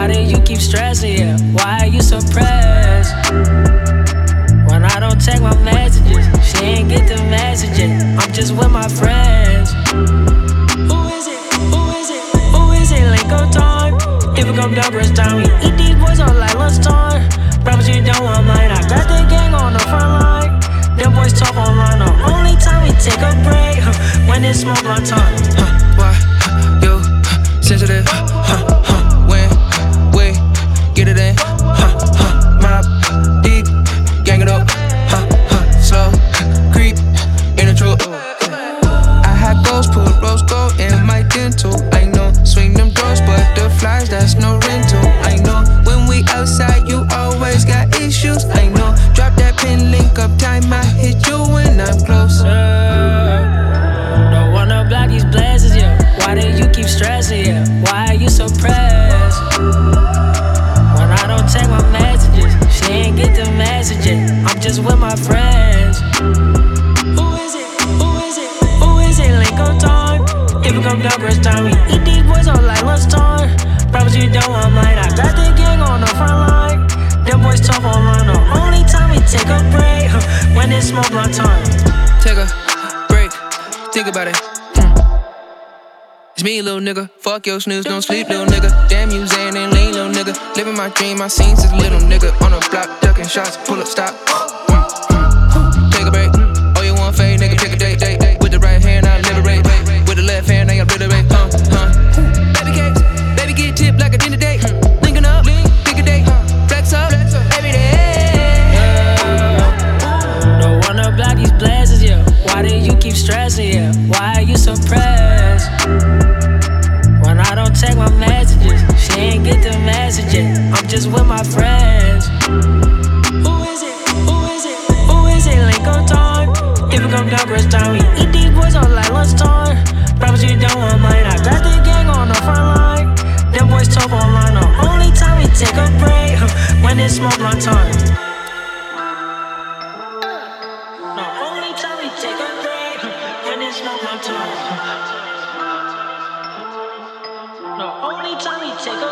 Why do you keep stressing, yeah? Why are you suppressed? When I don't check my messages, she ain't get the messaging. I'm just with my friends. Who is it? Who is it? Who is it? Link up time. If it come down, brush time. We eat these boys on like lunchtime. Promise you don't want mine. I got the gang on the front line. Them boys talk online. The only time we take a break when it's smoke on time. Why you sensitive? When we get it in, mob deep, gang it up, slow creep in the truck. I had ghosts, put rose gold in my dental. I know, swing them doors, but the flies, that's no rental. I know, when we outside, you always got issues. I know, drop that pin, link up time, I hit you when I'm close. Don't wanna block these blessings, yeah. Why do you keep stressing, yeah? Why are you suppressed? When I don't check my messages, she ain't get the messaging. I'm just with my friends. Who is it? Who is it? Who is it? Link up time. If it come down, brush time. We eat these boys on like lunchtime. Promise you don't want mine. I got the gang on the front line. Them boys talk online. The only time we take a break when it's smoke blunt time. Take a break, think about it. It's me, little nigga. Fuck your snooze, don't sleep, little nigga. Damn you, Zan and lean, little nigga. Living my dream, my scenes is a little nigga. On a block, ducking shots, pull up, stop. Take a break. Oh, you want fade, nigga, pick a date. With the right hand, I liberate. With the left hand, I obliterate. Baby cakes, baby get tipped like a dinner date. Linking up, pick a date. Flex up, every day. Don't wanna block these blessings, yeah. Why do you keep stressing, yeah? Why are you suppressed? When I don't check my messages, she ain't get the messaging. I'm just with my friends. Who is it? Who is it? Who is it? Link up time. If it come down, brush time. We eat these boys on like lunchtime. Promise you don't want mine. I got the gang on the front line. Them boys talk online. The only time we take a break when it's smoke blunt time. The only time we take a break when it's smoke blunt time. The only time we take a